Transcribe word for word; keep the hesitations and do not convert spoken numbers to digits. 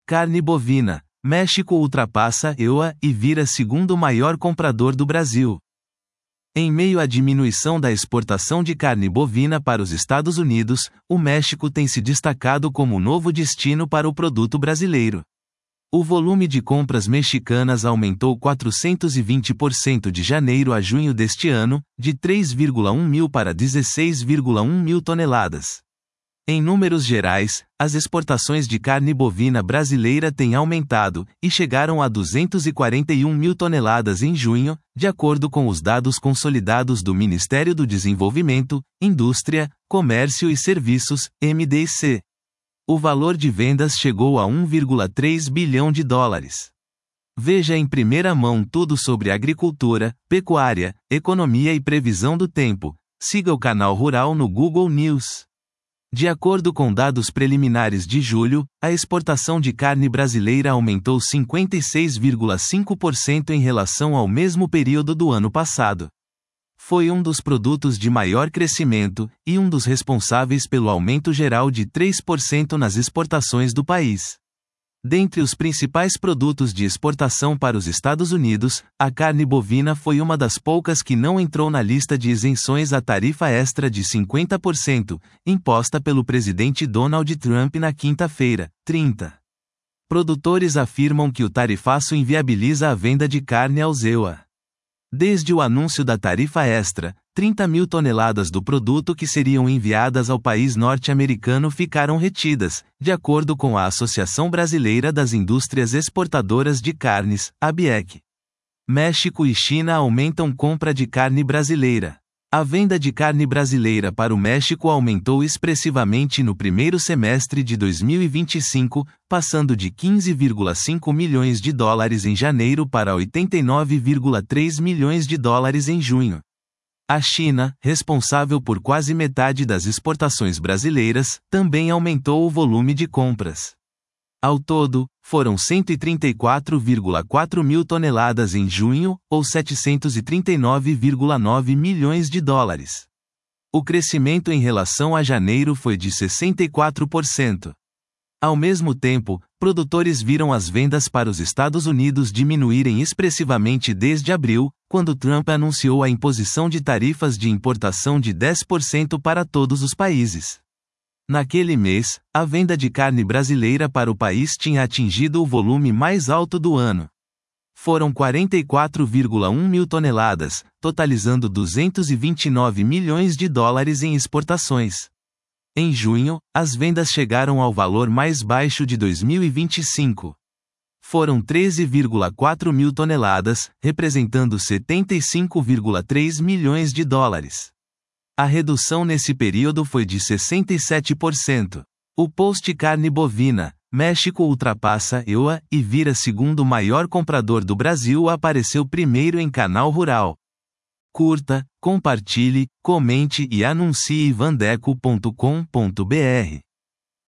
Carne bovina. México ultrapassa E U A e vira segundo maior comprador do Brasil. Em meio à diminuição da exportação de carne bovina para os Estados Unidos, o México tem se destacado como novo destino para o produto brasileiro. O volume de compras mexicanas aumentou quatrocentos e vinte por cento de janeiro a junho deste ano, de três vírgula um mil para dezesseis vírgula um mil toneladas. Em números gerais, as exportações de carne bovina brasileira têm aumentado, e chegaram a duzentos e quarenta e um mil toneladas em junho, de acordo com os dados consolidados do Ministério do Desenvolvimento, Indústria, Comércio e Serviços, M D C. O valor de vendas chegou a um vírgula três bilhão de dólares. Veja em primeira mão tudo sobre agricultura, pecuária, economia e previsão do tempo. Siga o canal Rural no Google News. De acordo com dados preliminares de julho, a exportação de carne brasileira aumentou cinquenta e seis vírgula cinco por cento em relação ao mesmo período do ano passado. Foi um dos produtos de maior crescimento, e um dos responsáveis pelo aumento geral de três por cento nas exportações do país. Dentre os principais produtos de exportação para os Estados Unidos, a carne bovina foi uma das poucas que não entrou na lista de isenções à tarifa extra de cinquenta por cento, imposta pelo presidente Donald Trump na quinta-feira, trinta. Produtores afirmam que o tarifaço inviabiliza a venda de carne aos E U A. Desde o anúncio da tarifa extra, trinta mil toneladas do produto que seriam enviadas ao país norte-americano ficaram retidas, de acordo com a Associação Brasileira das Indústrias Exportadoras de Carnes, A B E C. México e China aumentam compra de carne brasileira. A venda de carne brasileira para o México aumentou expressivamente no primeiro semestre de dois mil e vinte e cinco, passando de quinze vírgula cinco milhões de dólares em janeiro para oitenta e nove vírgula três milhões de dólares em junho. A China, responsável por quase metade das exportações brasileiras, também aumentou o volume de compras. Ao todo, foram cento e trinta e quatro vírgula quatro mil toneladas em junho, ou setecentos e trinta e nove vírgula nove milhões de dólares. O crescimento em relação a janeiro foi de sessenta e quatro por cento. Ao mesmo tempo, produtores viram as vendas para os Estados Unidos diminuírem expressivamente desde abril, quando Trump anunciou a imposição de tarifas de importação de dez por cento para todos os países. Naquele mês, a venda de carne brasileira para o país tinha atingido o volume mais alto do ano. Foram quarenta e quatro vírgula um mil toneladas, totalizando duzentos e vinte e nove milhões de dólares em exportações. Em junho, as vendas chegaram ao valor mais baixo de dois mil e vinte e cinco. Foram treze vírgula quatro mil toneladas, representando setenta e cinco vírgula três milhões de dólares. A redução nesse período foi de sessenta e sete por cento. O post carne bovina, México ultrapassa E U A e vira segundo maior comprador do Brasil apareceu primeiro em canal Rural. Curta, compartilhe, comente e anuncie vandeco ponto com ponto br.